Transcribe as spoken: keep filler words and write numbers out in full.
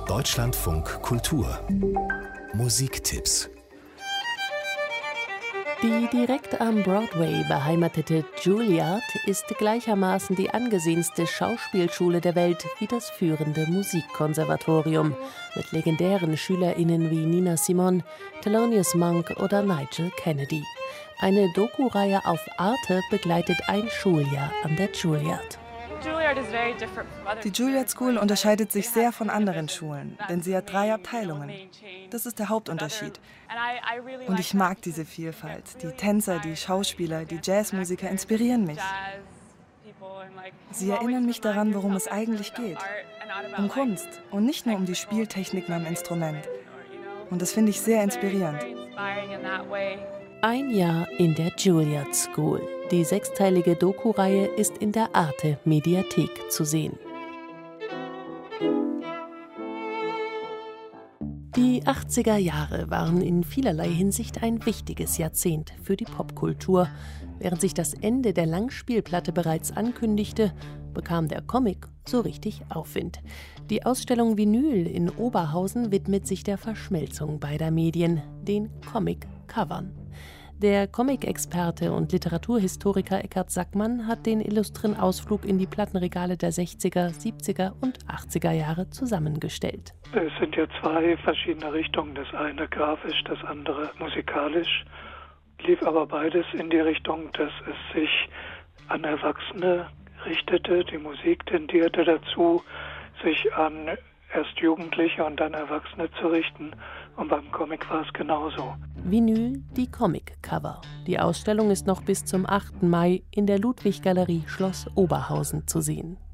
Deutschlandfunk Kultur Musiktipps. Die direkt am Broadway beheimatete Juilliard ist gleichermaßen die angesehenste Schauspielschule der Welt wie das führende Musikkonservatorium mit legendären SchülerInnen wie Nina Simone, Thelonious Monk oder Nigel Kennedy. Eine Doku-Reihe auf Arte begleitet ein Schuljahr an der Juilliard. Die Juilliard School unterscheidet sich sehr von anderen Schulen, denn sie hat drei Abteilungen. Das ist der Hauptunterschied. Und ich mag diese Vielfalt. Die Tänzer, die Schauspieler, die Jazzmusiker inspirieren mich. Sie erinnern mich daran, worum es eigentlich geht. Um Kunst und nicht nur um die Spieltechniken am Instrument. Und das finde ich sehr inspirierend. Ein Jahr in der Juilliard School. Die sechsteilige Doku-Reihe ist in der Arte-Mediathek zu sehen. Die achtziger Jahre waren in vielerlei Hinsicht ein wichtiges Jahrzehnt für die Popkultur. Während sich das Ende der Langspielplatte bereits ankündigte, bekam der Comic so richtig Aufwind. Die Ausstellung Vinyl in Oberhausen widmet sich der Verschmelzung beider Medien, den Comic-Covern. Der Comic-Experte und Literaturhistoriker Eckhard Sackmann hat den illustren Ausflug in die Plattenregale der sechziger, siebziger und achtziger Jahre zusammengestellt. Es sind ja zwei verschiedene Richtungen, das eine grafisch, das andere musikalisch. Lief aber beides in die Richtung, dass es sich an Erwachsene richtete. Die Musik tendierte dazu, sich an erst Jugendliche und dann Erwachsene zu richten. Und beim Comic war es genauso. Vinyl, die Comic-Cover. Die Ausstellung ist noch bis zum achten Mai in der Ludwig-Galerie Schloss Oberhausen zu sehen.